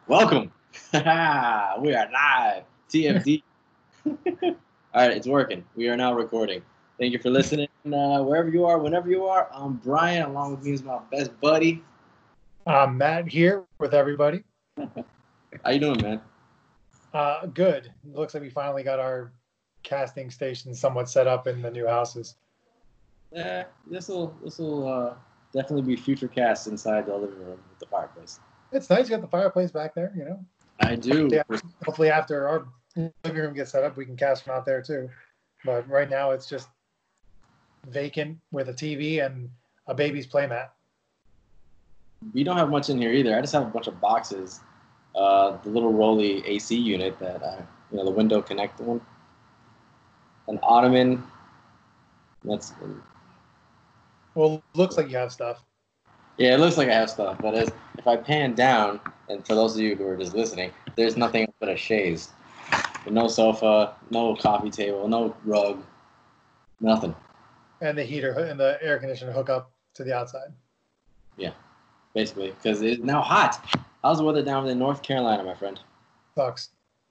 Welcome. We are live. TFD. All right, it's working. We are now recording. Thank you for listening. Wherever you are, whenever you are, I'm Brian. Along with me is my best buddy. I'm Matt here with everybody. How you doing, man? Good. Looks like we finally got our casting station somewhat set up in the new houses. Yeah, this will definitely be future cast inside the living room with the fireplace. It's nice you got the fireplace back there, you know. I do. Hopefully after our living room gets set up, we can cast from out there too. But right now it's just vacant with a TV and a baby's playmat. We don't have much in here either. I just have a bunch of boxes. The little Rolly AC unit that the window connector one. An ottoman. Well, looks like you have stuff. Yeah, it looks like I have stuff, but if I pan down, and for those of you who are just listening, there's nothing but a chaise. No sofa, no coffee table, no rug, nothing. And the heater and the air conditioner hook up to the outside. Yeah, basically, because it's now hot. How's the weather down in North Carolina, my friend? Sucks.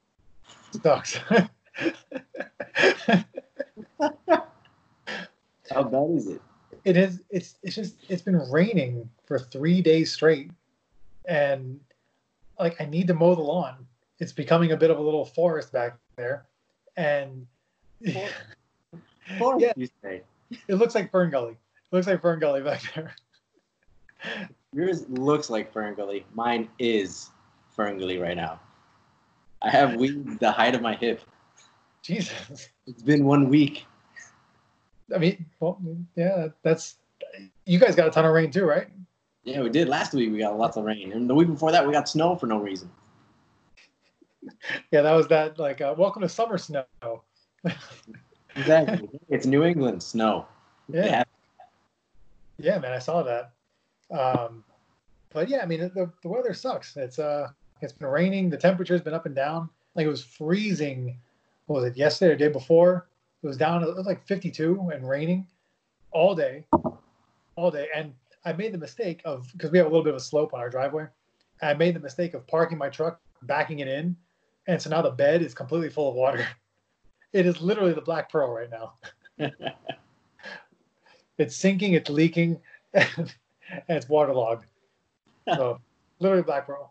How bad is it? It is. It's been raining for 3 days straight, and like I need to mow the lawn. It's becoming a bit of a little forest back there, and Forest, you say? It looks like Fern Gully. It looks like Fern Gully back there. Yours looks like Fern Gully. Mine is Fern Gully right now. I have weeds the height of my hip. Jesus. It's been 1 week. I mean, well, yeah, that's. You guys got a ton of rain too, right? Yeah, we did. Last week we got lots of rain, and the week before that we got snow for no reason. Yeah, that was that. Like, welcome to summer snow. Exactly. It's New England snow. Yeah. Yeah, man, I saw that. But yeah, I mean, the weather sucks. It's been raining. The temperature's been up and down. Like it was freezing. What was it? Yesterday or the day before? It was down. It was like 52 and raining all day. And I made the mistake of, because we have a little bit of a slope on our driveway. I made the mistake of parking my truck, backing it in, and so now the bed is completely full of water. It is literally the Black Pearl right now. It's sinking, it's leaking, and it's waterlogged. So, literally Black Pearl.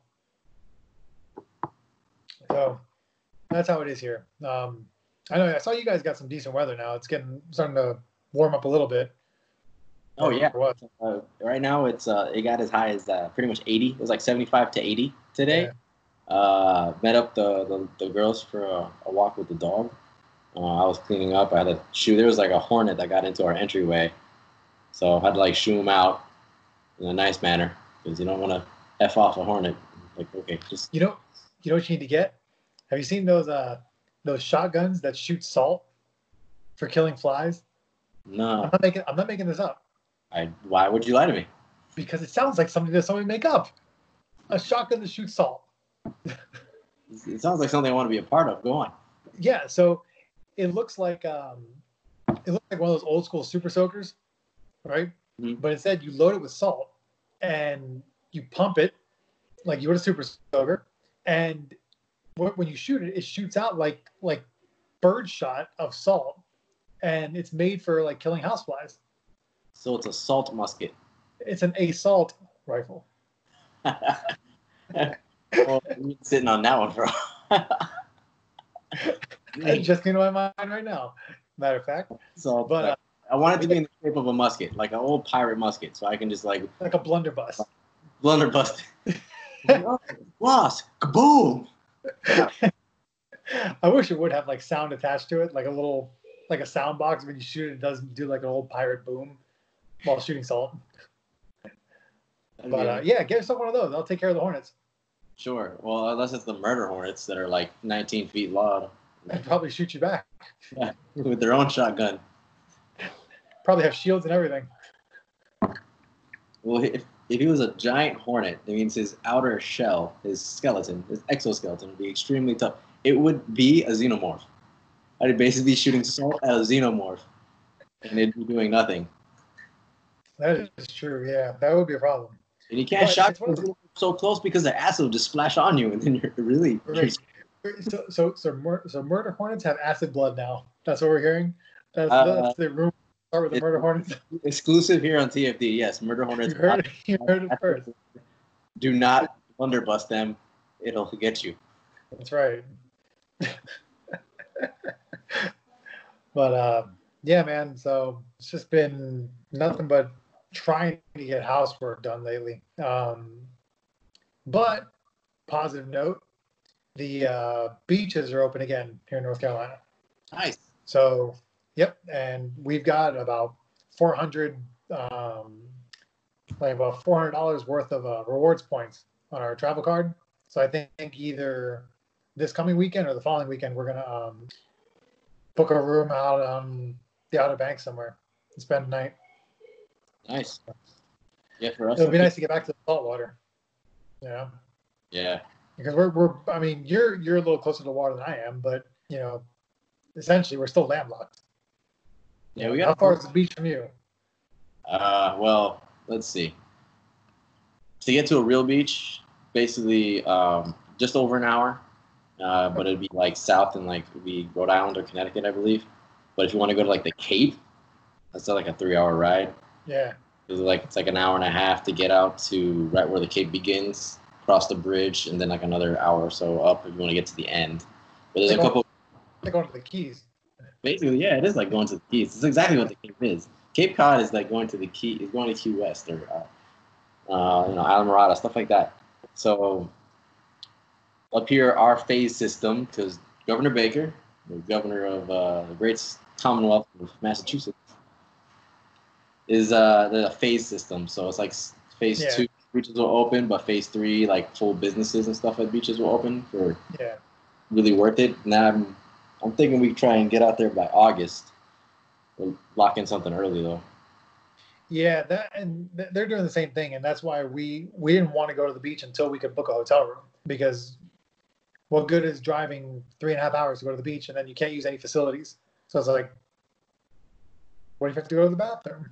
So, that's how it is here. I know I saw you guys got some decent weather now. It's starting to warm up a little bit. Oh yeah. Right now it got as high as pretty much 80. It was like 75 to 80 today. Yeah. Met up the girls for a walk with the dog. I was cleaning up. I had to shoo. There was like a hornet that got into our entryway, so I had to like shoo him out in a nice manner because you don't want to f off a hornet. Like, okay, just you know what you need to get. Have you seen those shotguns that shoot salt for killing flies? No, I'm not making this up. Why would you lie to me? Because it sounds like something that somebody make up. A shotgun that shoots salt. It sounds like something I want to be a part of. Go on. Yeah, so it looks like one of those old school super soakers, right? Mm-hmm. But instead you load it with salt and you pump it like you would a super soaker, and when you shoot it, it shoots out like bird shot of salt, and it's made for like killing houseflies. So it's a salt musket. It's an assault rifle. Well, you're sitting on that one, bro. It just came to my mind right now. Matter of fact. So, but I want it to be in the shape of a musket, like an old pirate musket, so I can just like a blunderbuss. Blunderbuss. Lost. Kaboom. I wish it would have like sound attached to it, like a sound box. When you shoot it, it does do like an old pirate boom while shooting salt. But yeah, get yourself one of those. I'll take care of the hornets. Sure. Well, unless it's the murder hornets that are like 19 feet long. They'd probably shoot you back. Yeah, with their own shotgun. Probably have shields and everything. Well, if he was a giant hornet, that means his outer shell, his skeleton, his exoskeleton would be extremely tough. It would be a xenomorph. I'd basically be shooting salt at a xenomorph, and it'd be doing nothing. That is true, yeah. That would be a problem. And you can't shot so close because the acid will just splash on you, and then you're really. Right. So murder hornets have acid blood now. That's what we're hearing. That's the rumor. Start with the murder hornets. Exclusive here on TFD. Yes, murder hornets. You heard it first. Do not blunderbuss them. It'll get you. That's right. But yeah, man. So it's just been nothing but trying to get housework done lately. But positive note, the beaches are open again here in North Carolina. Nice. So, yep, and we've got about $400 worth of rewards points on our travel card. So I think either this coming weekend or the following weekend we're gonna book a room out on the Outer Banks somewhere and spend the night. Nice. Yeah, for us. It would be nice to get back to the saltwater. Yeah. Yeah. Because we're I mean, you're a little closer to the water than I am, but essentially we're still landlocked. Yeah, we got. How far is the beach from you? Well, let's see. To get to a real beach, basically, just over an hour. But it'd be like south in like it'd be Rhode Island or Connecticut, I believe. But if you want to go to like the Cape, that's like a 3-hour ride. Yeah. It's like an hour and a half to get out to right where the Cape begins, cross the bridge, and then like another hour or so up if you want to get to the end. But there's a couple. They're going to the Keys. Basically, yeah, it is like going to the Keys. It's exactly what the Cape is. Cape Cod is like going to the Key. Is going to Key West or Islamorada, stuff like that. So up here, our phase system, because Governor Baker, the governor of the great Commonwealth of Massachusetts, is the phase system. So it's like phase 2 beaches will open, but phase 3, like full businesses and stuff at beaches will open for really worth it. Now I'm thinking we try and get out there by August. We'll lock in something early though. Yeah, they're doing the same thing, and that's why we didn't want to go to the beach until we could book a hotel room, because what good is driving 3.5 hours to go to the beach and then you can't use any facilities? So it's like, what if you have to go to the bathroom?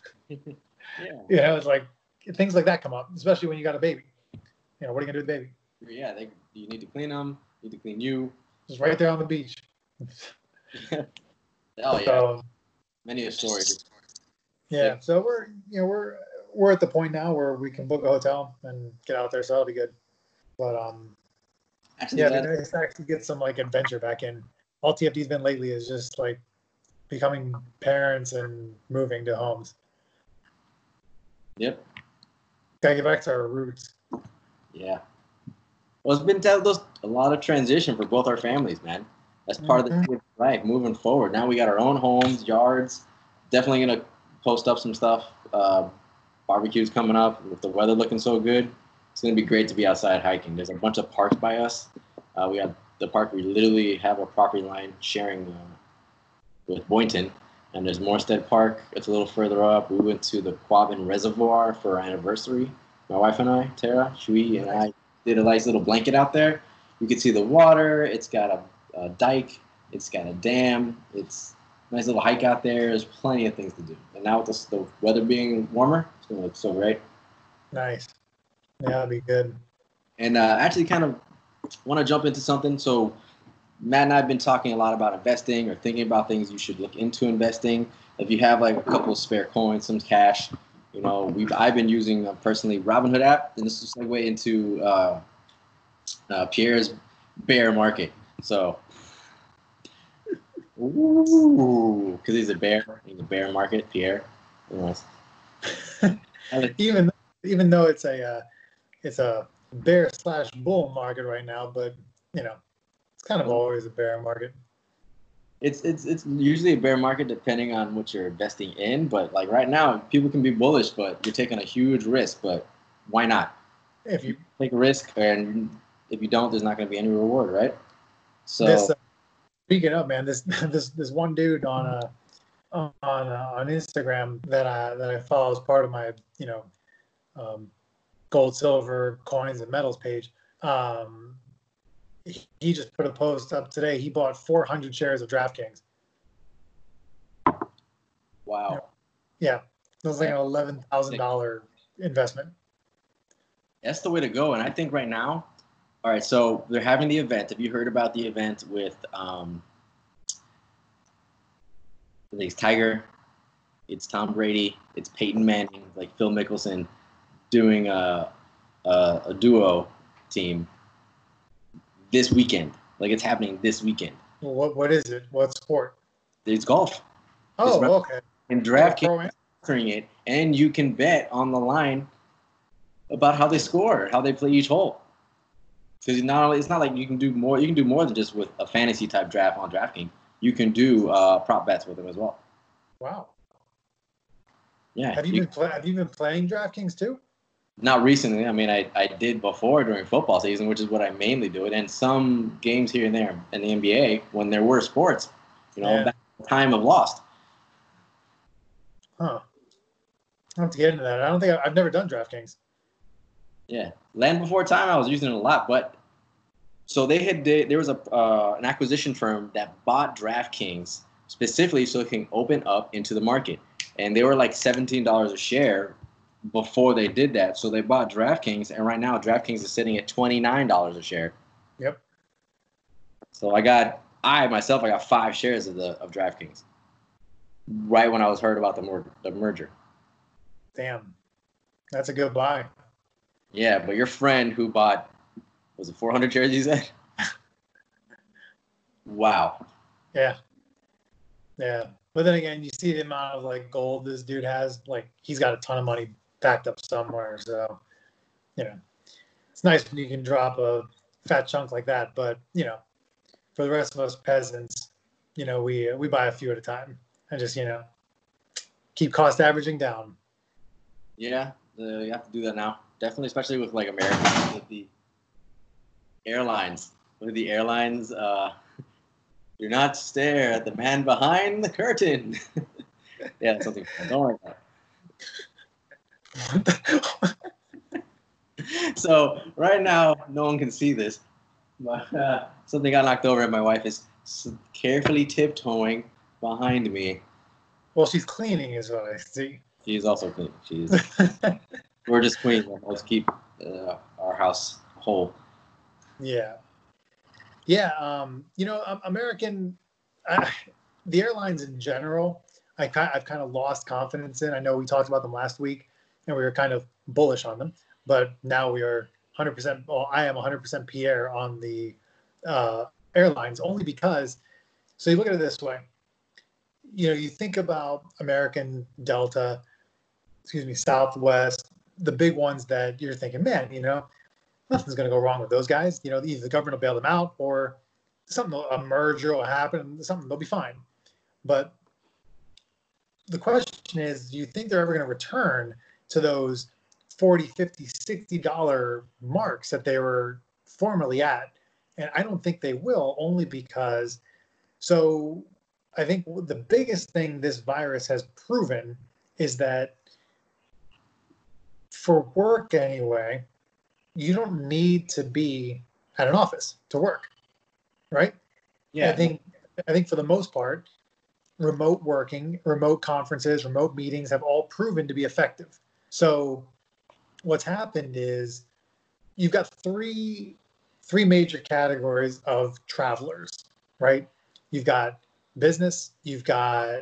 It's like things like that come up, especially when you got a baby. What are you gonna do with the baby? Yeah, you need to clean them. You need to clean you. Just right there on the beach. Oh yeah, so, many a story. Yeah, so we're at the point now where we can book a hotel and get out there, so that'll be good. But actually, it'd be nice to actually get some like adventure back in. All TFD's been lately is just like becoming parents and moving to homes. Yep. Gotta get back to our roots. Yeah. Well, it's been a lot of transition for both our families, man. That's part of the life moving forward. Now we got our own homes, yards. Definitely gonna post up some stuff. Barbecues coming up with the weather looking so good. It's gonna be great to be outside hiking. There's a bunch of parks by us. We have the park. We literally have a property line sharing with Boynton, and there's Morstead Park. It's a little further up. We went to the Quabbin Reservoir for our anniversary. My wife and I, Tara, Shui, and I did a nice little blanket out there. You can see the water. It's got a dike. It's got a dam. It's a nice little hike out there. There's plenty of things to do. And now with the weather being warmer, it's going to look so great. Nice. Yeah, that'd be good. And actually kind of want to jump into something. So Matt and I have been talking a lot about investing or thinking about things you should look into investing. If you have like a couple of spare coins, some cash, I've been using personally Robinhood app, and this is a segue into Pierre's bear market. So, because he's a bear market, Pierre. Even though it's a bear/bull market right now, but it's kind of always a bear market. It's usually a bear market depending on what you're investing in, but like right now, people can be bullish, but you're taking a huge risk. But why not? If you take a risk, and if you don't, there's not going to be any reward, right? So speaking of, man, this one dude on Instagram that I follow as part of my gold, silver, coins, and metals page. He just put a post up today. He bought 400 shares of DraftKings. Wow. Yeah. It was like an $11,000 investment. That's the way to go. And I think right now, all right, so they're having the event. Have you heard about the event with it's Tiger, it's Tom Brady, it's Peyton Manning, like Phil Mickelson doing a duo team this weekend. Like it's happening this weekend. Well, what is it? What sport? It's golf. Oh, okay. And DraftKings offering it, and you can bet on the line about how they score, how they play each hole. Because it's not like you can do more. You can do more than just with a fantasy type draft on DraftKings. You can do prop bets with them as well. Wow. Yeah. Have you been playing DraftKings too? Not recently. I mean, I did before during football season, which is what I mainly do it, and some games here and there in the NBA when there were sports. Back in the time of Lost. Huh. I have to get into that. I don't think I've never done DraftKings. Yeah, Land Before Time. I was using it a lot, but so there was an acquisition firm that bought DraftKings specifically so it can open up into the market, and they were like $17 a share before they did that. So they bought DraftKings, and right now DraftKings is sitting at $29 a share. Yep. So I got 5 shares of DraftKings right when I was heard about the merger. Damn, that's a good buy. Yeah, but your friend who bought, was it 400 shares you said? Wow. Yeah. Yeah. But then again, you see the amount of like gold this dude has. Like he's got a ton of money backed up somewhere. So, it's nice when you can drop a fat chunk like that. But, for the rest of us peasants, we buy a few at a time and just, keep cost averaging down. Yeah, you have to do that now. Definitely, especially with like America, with the airlines. Do not stare at the man behind the curtain. Yeah, that's something. Don't worry about it. So right now, no one can see this, but something got knocked over, and my wife is carefully tiptoeing behind me. Well, she's cleaning, is what I see. She's also cleaning. We're just cleaning. Let's keep our house whole. Yeah. Yeah. American, the airlines in general, I've kind of lost confidence in. I know we talked about them last week, and we were kind of bullish on them, but now we are 100%. Well, I am 100% Pierre on the airlines, only because. So you look at it this way. You think about American, Delta, Southwest, the big ones that you're thinking, man, nothing's going to go wrong with those guys. Either the government will bail them out or a merger will happen, they'll be fine. But the question is, do you think they're ever going to return to those $40, $50, $60 marks that they were formerly at? And I don't think they will, only because, so I think the biggest thing this virus has proven is that for work anyway, you don't need to be at an office to work, right? Yeah. I think for the most part, remote working, remote conferences, remote meetings have all proven to be effective. So what's happened is you've got three major categories of travelers, right? You've got business, you've got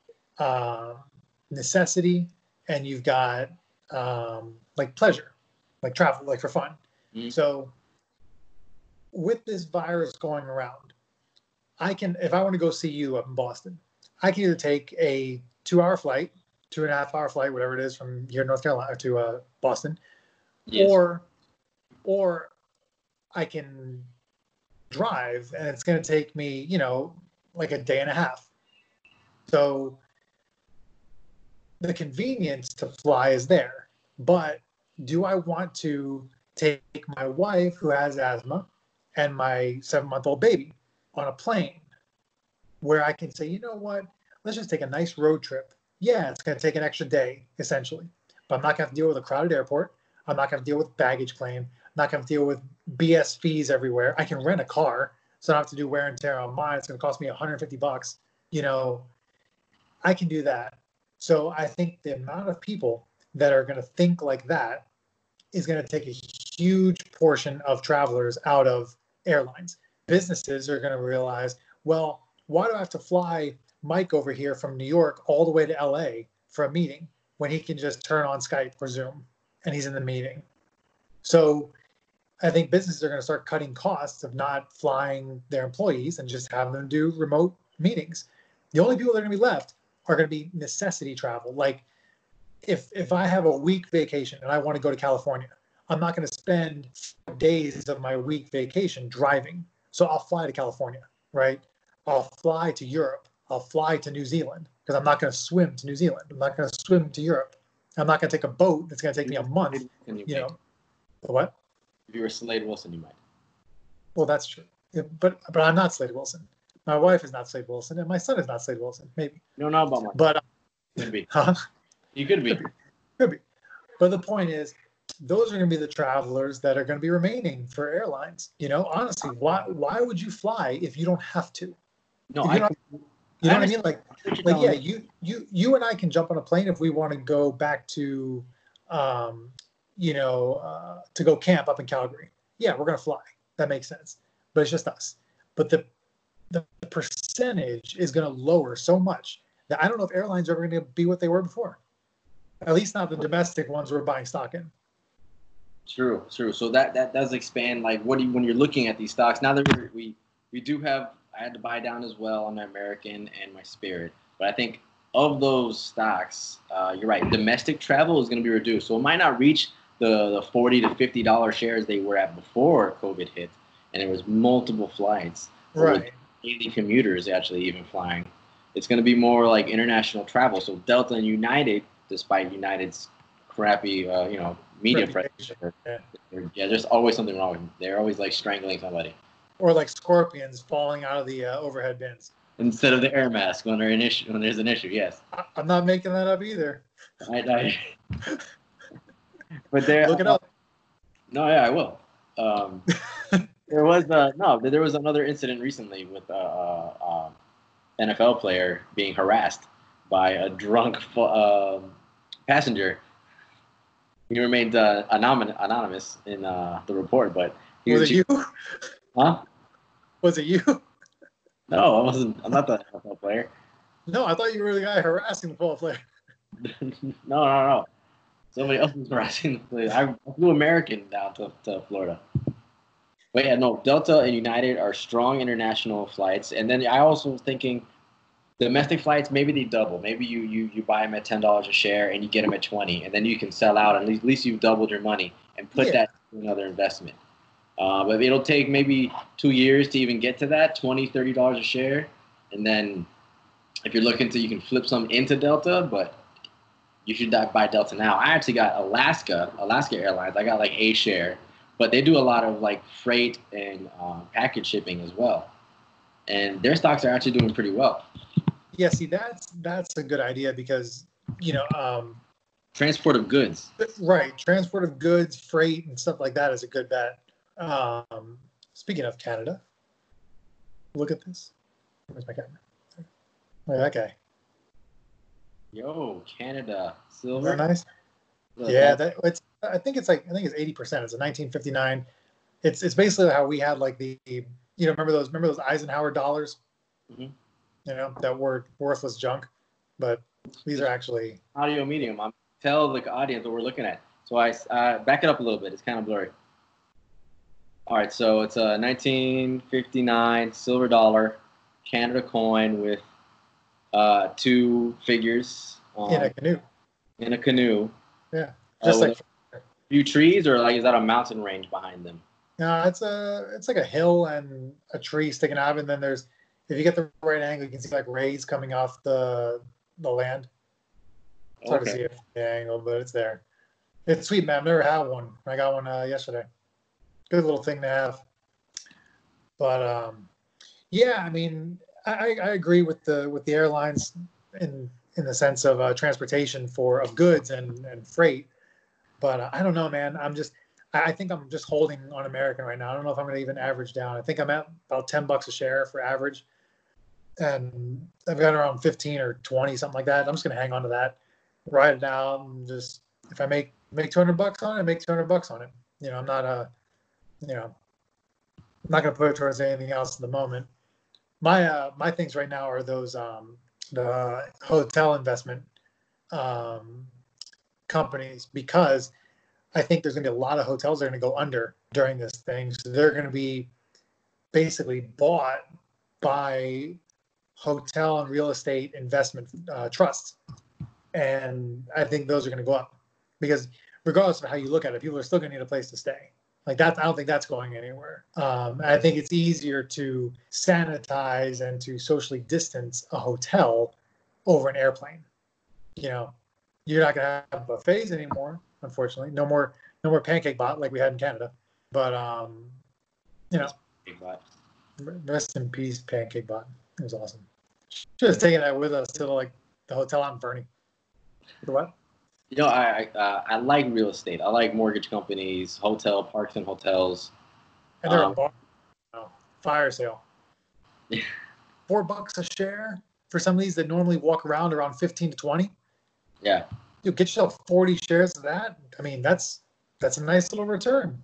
necessity, and you've got like pleasure, like travel, like for fun. Mm-hmm. So with this virus going around, if I want to go see you up in Boston, I can either take a 2-hour flight, 2.5-hour flight, whatever it is, from here in North Carolina to Boston, yes. or I can drive, and it's going to take me, like a day and a half. So the convenience to fly is there, but do I want to take my wife who has asthma and my 7-month-old baby on a plane where I can say, you know what, let's just take a nice road trip. Yeah, it's going to take an extra day, essentially, but I'm not going to have to deal with a crowded airport. I'm not going to deal with baggage claim. I'm not going to deal with BS fees everywhere. I can rent a car, so I don't have to do wear and tear on mine. It's going to cost me $150. I can do that. So I think the amount of people that are going to think like that is going to take a huge portion of travelers out of airlines. Businesses are going to realize, well, why do I have to fly Mike over here from New York all the way to LA for a meeting when he can just turn on Skype or Zoom and he's in the meeting? So I think businesses are going to start cutting costs of not flying their employees and just having them do remote meetings. The only people that are going to be left are going to be necessity travel. Like if I have a week vacation and I want to go to California, I'm not going to spend days of my week vacation driving. So I'll fly to California, right? I'll fly to Europe. I'll fly to New Zealand because I'm not going to swim to New Zealand. I'm not going to swim to Europe. I'm not going to take a boat that's going to take me a month. You know, what? If you were Slade Wilson, you might. Well, that's true. But I'm not Slade Wilson. My wife is not Slade Wilson, and my son is not Slade Wilson. Maybe. You don't know about my. But could be. Huh? You could be. Could be. But the point is, those are going to be the travelers that are going to be remaining for airlines. You know, honestly, why would you fly if you don't have to? No, you know what I mean? Like yeah, you and I can jump on a plane if we want to go back to, to go camp up in Calgary. Yeah, we're going to fly. That makes sense. But it's just us. But the percentage is going to lower so much that I don't know if airlines are ever going to be what they were before. At least not the domestic ones we're buying stock in. True. So that does expand. Like, when you're looking at these stocks now that we do have, I had to buy down as well on my American and my Spirit. But I think of those stocks, you're right. Domestic travel is going to be reduced, so it might not reach the $40 to $50 shares they were at before COVID hit, and there was multiple flights. Right. Daily commuters actually even flying. It's going to be more like international travel. So Delta and United, despite United's crappy, media pressure, there's always something wrong with them. They're always like strangling somebody. Or like scorpions falling out of the overhead bins. Instead of the air mask when there's an issue, yes. I'm not making that up either. But there. Look it up. No, yeah, I will. There was another incident recently with NFL player being harassed by a drunk passenger. He remained anonymous in the report, but was it you? Huh? Was it you? No, I wasn't. I'm not the NFL player. No, I thought you were the guy harassing the football player. No. Somebody else was harassing the player. I flew American down to Florida. But yeah, no, Delta and United are strong international flights. And then I also was thinking domestic flights, maybe they double. Maybe you buy them at $10 a share and you get them at $20, and then you can sell out. At least you've doubled your money and put that into another investment. But it'll take maybe 2 years to even get to that, $20, $30 a share. And then if you're looking to, you can flip some into Delta, but you should buy Delta now. I actually got Alaska Airlines. I got like a share, but they do a lot of like freight and package shipping as well. And their stocks are actually doing pretty well. Yeah, see, that's a good idea because, transport of goods. Right. Transport of goods, freight, and stuff like that is a good bet. Speaking of Canada, look at this. Where's my camera? Look at that guy. Yo, Canada silver. Isn't that nice? Yeah, I think it's 80%. It's a 1959. It's basically how we had like the remember those Eisenhower dollars? Mm-hmm. That were worthless junk, but these are actually audio medium. I'm tell the audience what we're looking at. So I back it up a little bit. It's kind of blurry. All right, so it's a 1959 silver dollar Canada coin with 2 figures in a canoe. In a canoe. Yeah, just like a few trees, or like is that a mountain range behind them? No, it's like a hill and a tree sticking out, and then there's, if you get the right angle, you can see like rays coming off the land. It's hard to see it from the angle, but it's there. It's sweet, man. I've never had one. I got one yesterday. Good little thing to have. But yeah, I mean, I agree with the airlines in the sense of transportation of goods and freight. But I don't know, man. I think I'm just holding on American right now. I don't know if I'm going to even average down. I think I'm at about $10 a share for average, and I've got around 15 or 20, something like that. I'm just going to hang on to that, ride it out, and just if I make make $200 on it, make $200 on it. You know, I'm not I'm not going to put it towards anything else at the moment. My things right now are those the hotel investment companies, because I think there's going to be a lot of hotels that are going to go under during this thing. So they're going to be basically bought by hotel and real estate investment trusts. And I think those are going to go up, because regardless of how you look at it, people are still going to need a place to stay. Like that, I don't think that's going anywhere. I think it's easier to sanitize and to socially distance a hotel over an airplane. You know, you're not going to have buffets anymore, unfortunately. No more pancake bot like we had in Canada. But you know, rest in peace, pancake bot. It was awesome. Should have taken that with us to the hotel out in Fernie. The what? You know, I like real estate. I like mortgage companies, parks and hotels. And they're a fire sale. $4 a share for some of these that normally walk around 15 to 20. Yeah. You get yourself 40 shares of that. I mean, that's a nice little return.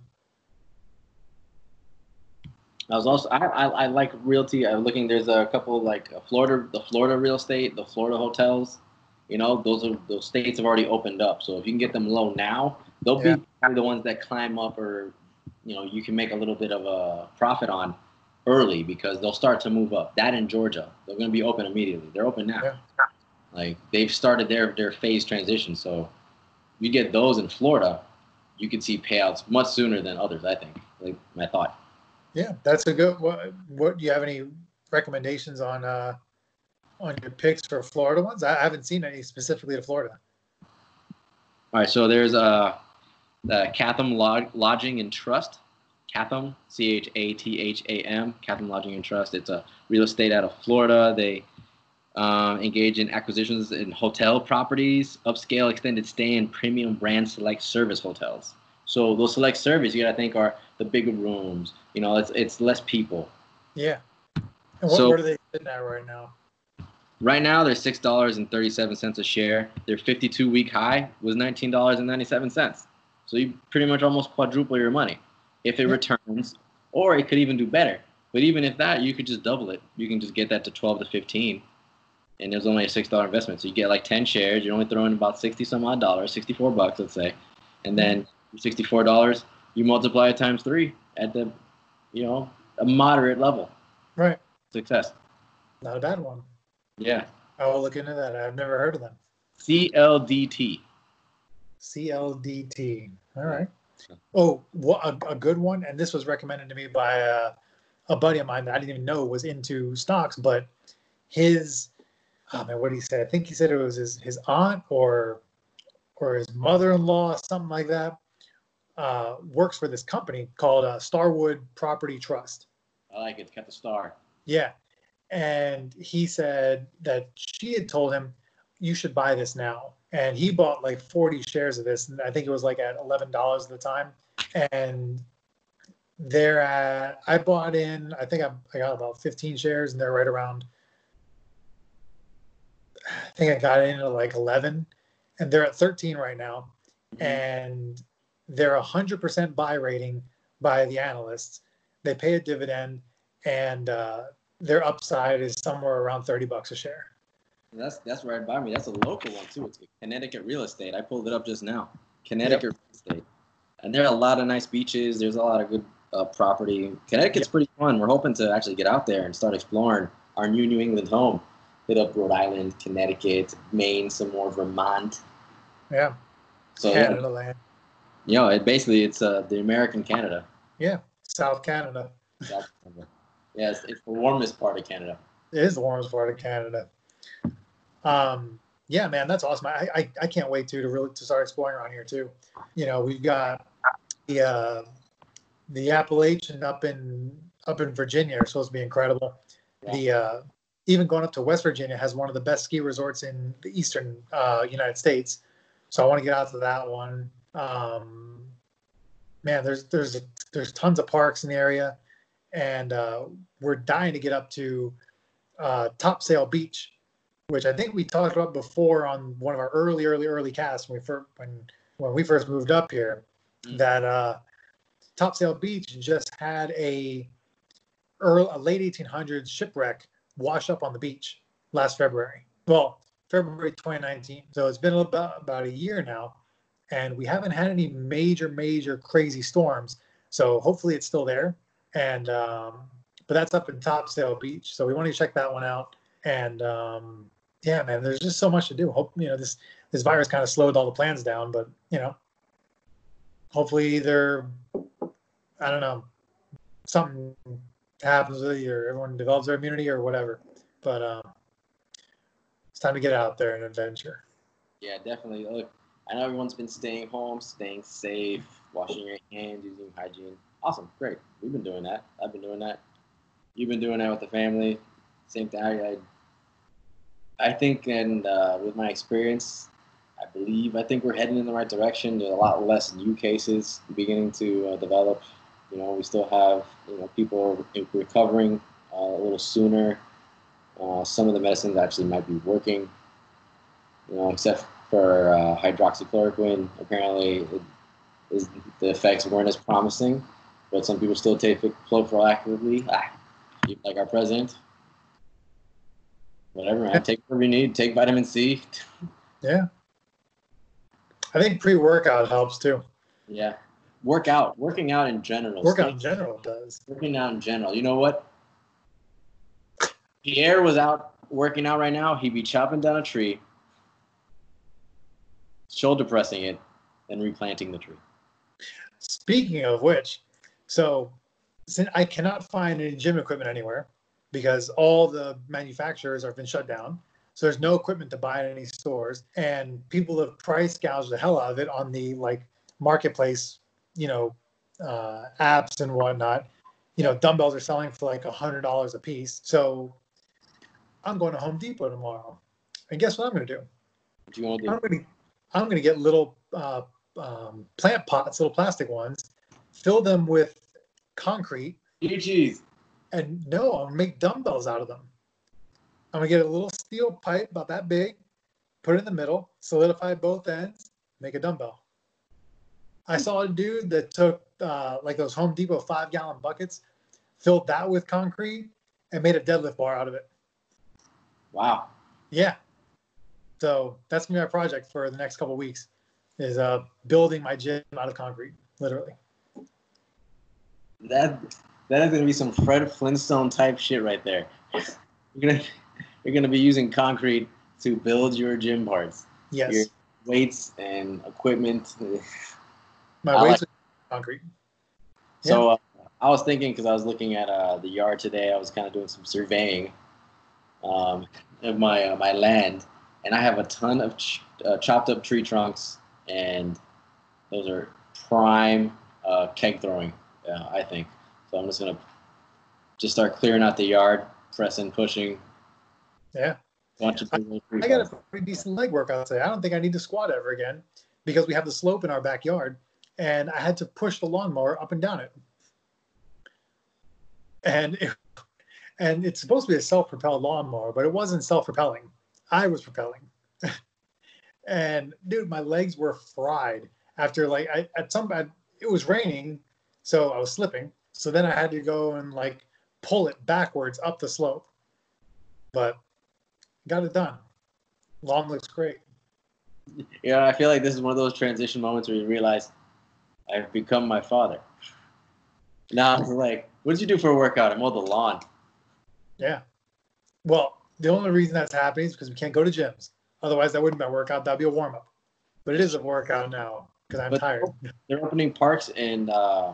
I was also I like realty. I'm looking. There's a couple the Florida real estate, the Florida hotels. You know, those states have already opened up. So if you can get them low now, they'll be the ones that climb up, or you can make a little bit of a profit on early, because they'll start to move up. That in Georgia, they're going to be open immediately. They're open now. Yeah. Like they've started their phase transition. So you get those in Florida, you could see payouts much sooner than others. I think, like my thought. Yeah, that's a good. What do you have any recommendations on your picks for Florida ones? I haven't seen any specifically to Florida. All right, so there's the Chatham Lodging and Trust. Chatham, Chatham, Chatham Lodging and Trust. It's a real estate out of Florida. They engage in acquisitions in hotel properties, upscale extended stay, and premium brand select service hotels. So those select service, you gotta think, are the bigger rooms. You know, it's less people. Yeah. And what are they sitting at right now? Right now, they're $6.37 a share. Their 52-week high was $19.97. So you pretty much almost quadruple your money if it returns, or it could even do better. But even if that, you could just double it. You can just get that to 12 to 15, and there's only a $6 investment. So you get like 10 shares. You're only throwing about $60-some-odd, $64, let's say, and then $64, you multiply it times 3 at the, a moderate level. Right. Success. Not a bad one. Yeah. I will look into that. I've never heard of them. CLDT. All right. Oh, a good one. And this was recommended to me by a buddy of mine that I didn't even know was into stocks, but what did he say? I think he said it was his aunt or his mother-in-law, something like that, works for this company called Starwood Property Trust. I like it. It's got the star. Yeah. And he said that she had told him, you should buy this now. And he bought like 40 shares of this. And I think it was like at $11 at the time. And I bought in, I think I got about 15 shares, and they're right around, I think I got in at like 11. And they're at 13 right now. Mm-hmm. And they're 100% buy rating by the analysts. They pay a dividend, and their upside is somewhere around $30 a share. That's right by me. That's a local one too. It's Connecticut real estate. I pulled it up just now. Connecticut real estate, and there are a lot of nice beaches. There's a lot of good property. Connecticut's pretty fun. We're hoping to actually get out there and start exploring our New England home. Hit up Rhode Island, Connecticut, Maine, some more Vermont. Yeah. So Canada land. It's the American Canada. Yeah, South Canada. South Canada. Yes, it's the warmest part of Canada. It is the warmest part of Canada. Yeah, man, that's awesome. I can't wait to start exploring around here too. We've got the Appalachian up in Virginia are supposed to be incredible. Yeah. Even going up to West Virginia has one of the best ski resorts in the eastern United States. So I want to get out to that one. Man, there's tons of parks in the area, and we're dying to get up to Topsail Beach, which I think we talked about before on one of our early casts when when we first moved up here, that Topsail Beach just had a late 1800s shipwreck wash up on the beach last February. Well, February 2019. So it's been about a year now, and we haven't had any major crazy storms. So hopefully it's still there. And but that's up in Topsail Beach, so we want to check that one out. And yeah, man, there's just so much to do. Hope this virus kind of slowed all the plans down, but hopefully either I don't know, something happens with it, or everyone develops their immunity or whatever. But it's time to get out there and adventure. Yeah, definitely. Look, I know everyone's been staying home, staying safe, washing your hands, using hygiene. Awesome, great. We've been doing that. I've been doing that. You've been doing that with the family. Same thing. I think, and with my experience, I think we're heading in the right direction. There's a lot less new cases beginning to develop. We still have people recovering a little sooner. Some of the medicines actually might be working. Except for hydroxychloroquine, apparently the effects weren't as promising. But some people still take it proactively. Like our president. Whatever, man. Take whatever you need. Take vitamin C. Yeah. I think pre-workout helps too. Yeah. Working out in general. Workout in general does. Working out in general. You know what? Pierre was out working out right now. He'd be chopping down a tree, shoulder pressing it, and replanting the tree. Speaking of which, so since I cannot find any gym equipment anywhere because all the manufacturers have been shut down. So there's no equipment to buy in any stores, and people have price gouged the hell out of it on the marketplace, apps and whatnot. Dumbbells are selling for like $100 a piece. So I'm going to Home Depot tomorrow, and guess what I'm going to do? What you want to do? I'm going to get little plant pots, little plastic ones, fill them with concrete. Jeez. And I'm going to make dumbbells out of them. I'm going to get a little steel pipe about that big, put it in the middle, solidify both ends, make a dumbbell. I saw a dude that took those Home Depot 5-gallon buckets, filled that with concrete, and made a deadlift bar out of it. Wow. Yeah. So that's going to be my project for the next couple of weeks, is building my gym out of concrete, literally. That is going to be some Fred Flintstone type shit right there. You're gonna be using concrete to build your gym parts. Yes. Your weights and equipment. My weights are concrete. So I was thinking, because I was looking at the yard today, I was kind of doing some surveying of my land, and I have a ton of chopped up tree trunks, and those are prime keg throwing, I think. So I'm just gonna start clearing out the yard, pressing, pushing. Yeah. I got a pretty decent leg workout today. I don't think I need to squat ever again because we have the slope in our backyard, and I had to push the lawnmower up and down it. And it's supposed to be a self-propelled lawnmower, but it wasn't self-propelling. I was propelling. And dude, my legs were fried after it was raining, so I was slipping. So then I had to go and pull it backwards up the slope. But got it done. Lawn looks great. Yeah, I feel like this is one of those transition moments where you realize I've become my father. Now I'm like, what did you do for a workout? I mowed the lawn. Yeah. Well, the only reason that's happening is because we can't go to gyms. Otherwise, that wouldn't be a workout. That'd be a warm-up. But it is a workout now because I'm tired. They're opening parks and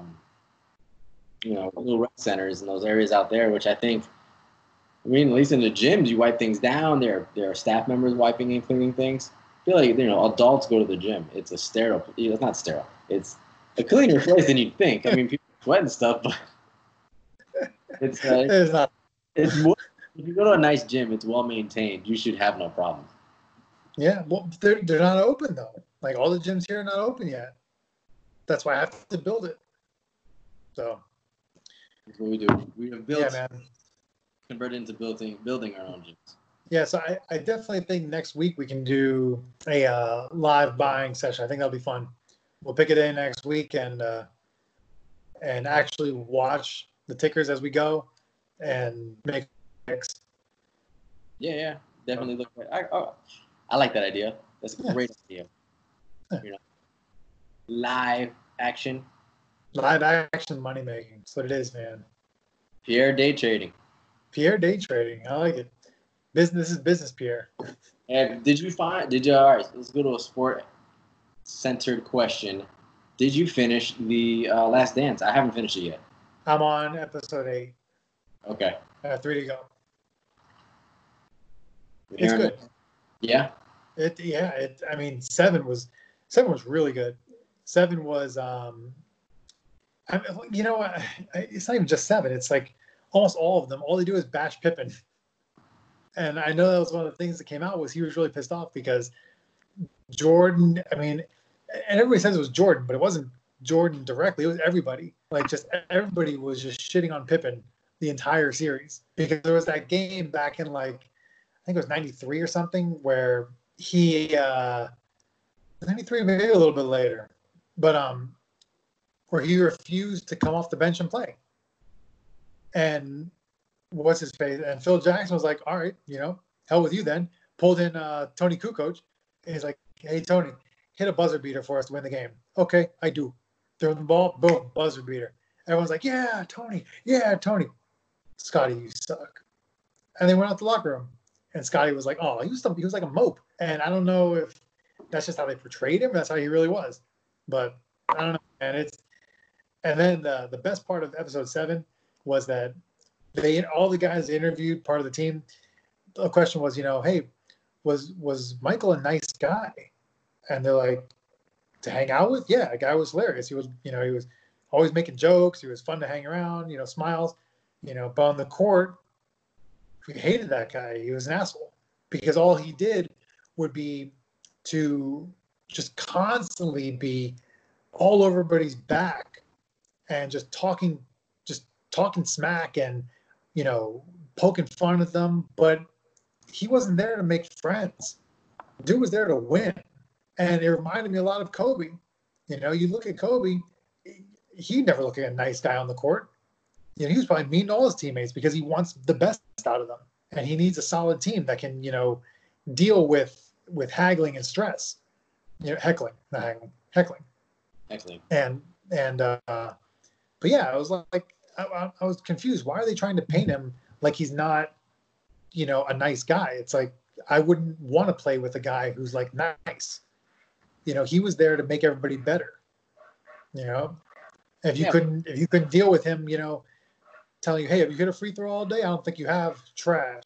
little rec centers in those areas out there, which I think, at least in the gyms, you wipe things down. There are staff members wiping and cleaning things. I feel like, adults go to the gym. It's a sterile. It's not sterile. It's a cleaner place than you'd think. People sweat and stuff, but it's not. If you go to a nice gym, it's well maintained. You should have no problems. Yeah, well, they're not open though. All the gyms here are not open yet. That's why I have to build it. So that's what we do. We have built. Yeah, man. Converted into building our own gyms. Yeah, so I definitely think next week we can do a live buying session. I think that'll be fun. We'll pick a day next week and actually watch the tickers as we go and make picks. Yeah, definitely look. I like that idea. That's a great idea. You know, live action. Live action money making. That's what it is, man. Pierre day trading. Pierre day trading. I like it. Business is business, Pierre. And all right, let's go to a sport centered question. Did you finish the Last Dance? I haven't finished it yet. I'm on episode 8. Okay. I have 3 to go. It's good. Yeah. I mean, 7 was really good. 7 was it's not even just 7. It's like almost all of them. All they do is bash Pippen. And I know that was one of the things that came out was he was really pissed off because Jordan, I mean, and everybody says it was Jordan, but it wasn't Jordan directly. It was everybody. Like, just everybody was just shitting on Pippen the entire series because there was that game back in, like, I think it was 93 or something where he 93, maybe a little bit later, but where he refused to come off the bench and play. And what's his face? And Phil Jackson was like, all right, hell with you then. Pulled in Tony Kukoc. And he's like, hey, Tony, hit a buzzer beater for us to win the game. Okay, I do. Throw the ball, boom, buzzer beater. Everyone's like, yeah, Tony. Scotty, you suck. And they went out the locker room. And Scotty was like, oh, he was like a mope. And I don't know if that's just how they portrayed him. That's how he really was. But I don't know. And then the best part of episode 7 was that all the guys interviewed, part of the team, the question was, hey, was Michael a nice guy? And they're like, to hang out with? Yeah, the guy was hilarious. He was, he was always making jokes. He was fun to hang around, smiles, but on the court, we hated that guy. He was an asshole because all he did would be to just constantly be all over everybody's back and just talking smack and, poking fun at them. But he wasn't there to make friends. Dude was there to win. And it reminded me a lot of Kobe. You look at Kobe, he never looked like a nice guy on the court. He was probably mean to all his teammates because he wants the best out of them. And he needs a solid team that can, deal with haggling and stress. Heckling, not haggling, heckling. Heckling. But yeah, I was like, I was confused. Why are they trying to paint him like he's not, a nice guy? It's like, I wouldn't want to play with a guy who's like nice. He was there to make everybody better. If you couldn't deal with him, telling you, hey, have you hit a free throw all day? I don't think you have. Trash.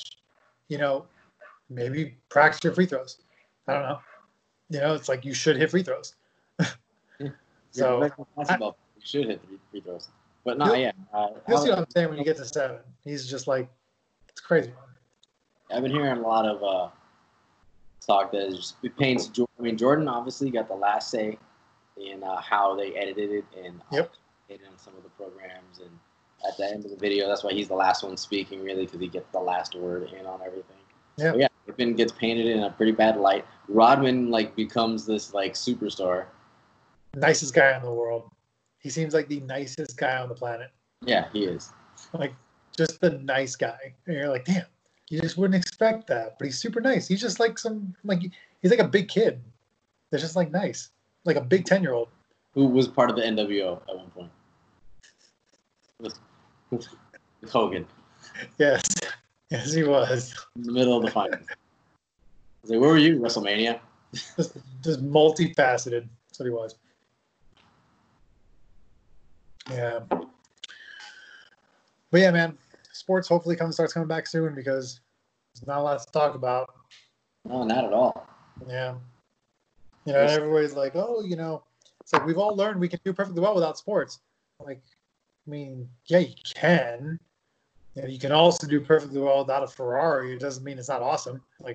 Maybe practice your free throws. I don't know. It's like you should hit free throws. So you should hit free throws, but not yet. You'll see what I'm saying when you get to 7. He's just like, it's crazy. I've been hearing a lot of talk that it paints. I mean, Jordan obviously got the last say in how they edited it and edited on some of the programs. And at the end of the video, that's why he's the last one speaking, really, because he gets the last word in on everything. Yeah, yeah. Pippen gets painted in a pretty bad light. Rodman becomes this superstar. Nicest guy in the world. He seems like the nicest guy on the planet. Yeah, he is. Just the nice guy. And you're like, damn. You just wouldn't expect that, but he's super nice. He's just like he's like a big kid. That's just nice, like a big 10-year-old who was part of the NWO at one point. With Hogan. Yes, he was in the middle of the finals. I was like, where were you, WrestleMania? just multifaceted. That's what he was. Yeah, but yeah, man. Sports hopefully starts coming back soon because there's not a lot to talk about. No, not at all. Yeah. Everybody's like, oh, it's like we've all learned we can do perfectly well without sports. Yeah, you can. You can also do perfectly well without a Ferrari. It doesn't mean it's not awesome. I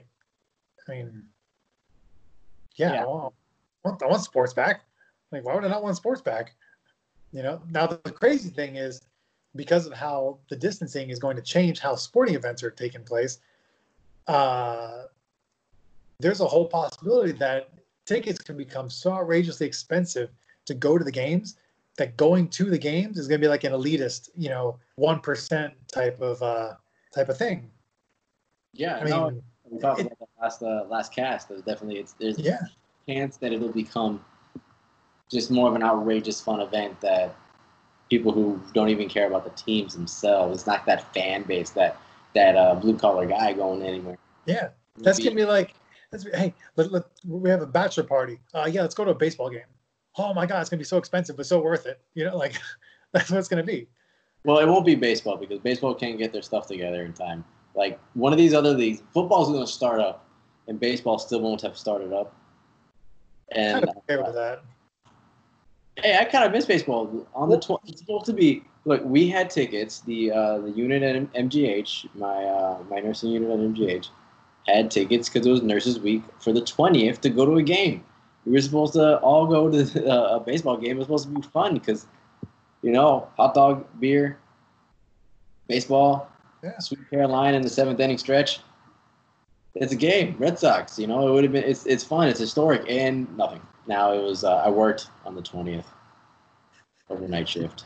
want sports back. Why would I not want sports back? Now the crazy thing is, because of how the distancing is going to change how sporting events are taking place, there's a whole possibility that tickets can become so outrageously expensive to go to the games that going to the games is going to be like an elitist, 1% type of thing. Yeah, we talked about that last cast. There's a chance that it'll become just more of an outrageous fun event that people who don't even care about the teams themselves. It's not that fan base, that blue collar guy going anywhere. Yeah, that's gonna be like, hey, we have a bachelor party. Let's go to a baseball game. Oh my God, it's gonna be so expensive, but so worth it. That's what it's gonna be. Well, it won't be baseball because baseball can't get their stuff together in time. Like one of these other leagues, football's going to start up, and baseball still won't have started up. And I'm okay with that. Hey, I kind of miss baseball. It's supposed to be. Look, we had tickets. The unit at MGH, my nursing unit at MGH, had tickets because it was Nurses Week for the 20th to go to a game. We were supposed to all go to a baseball game. It was supposed to be fun because, hot dog, beer, baseball, Sweet Caroline in the 7th inning stretch. It's a game. Red Sox. It would have been. It's fun. It's historic, and nothing. Now it was. I worked on the 20th, overnight shift.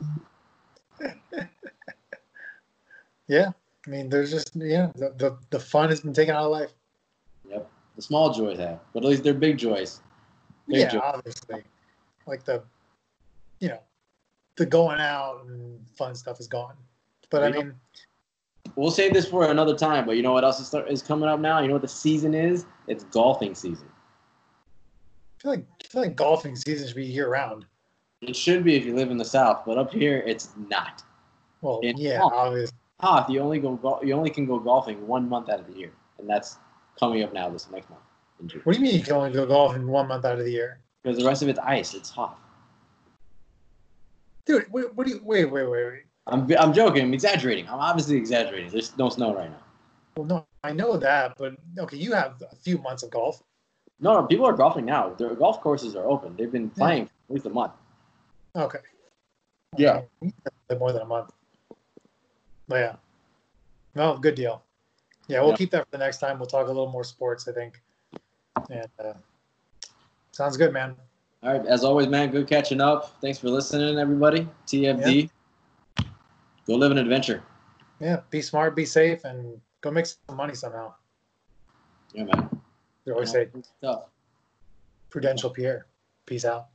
Yeah, I mean, there's just the fun has been taken out of life. Yep, the small joys have, but at least they're big joys. Obviously, like the going out and fun stuff is gone. But I mean, we'll save this for another time. But you know what else is coming up now? You know what the season is? It's golfing season. I feel like golfing season should be year round. It should be if you live in the South, but up here it's not. Well, obviously. You only can go golfing 1 month out of the year, and that's coming up now this next month in June. What do you mean you can only go golfing 1 month out of the year? Because the rest of it's ice. It's hot. Dude, wait. I'm joking. I'm exaggerating. I'm obviously exaggerating. There's no snow right now. Well, no, I know that, but okay, you have a few months of golf. No, people are golfing now. Their golf courses are open. They've been playing for at least a month. Okay. Yeah. More than a month. But yeah. No, good deal. Yeah, we'll keep that for the next time. We'll talk a little more sports, I think. And sounds good, man. All right. As always, man, good catching up. Thanks for listening, everybody. TFD. Yeah. Go live an adventure. Yeah. Be smart, be safe, and go make some money somehow. Yeah, man. They always say, Prudential Pierre. Peace out.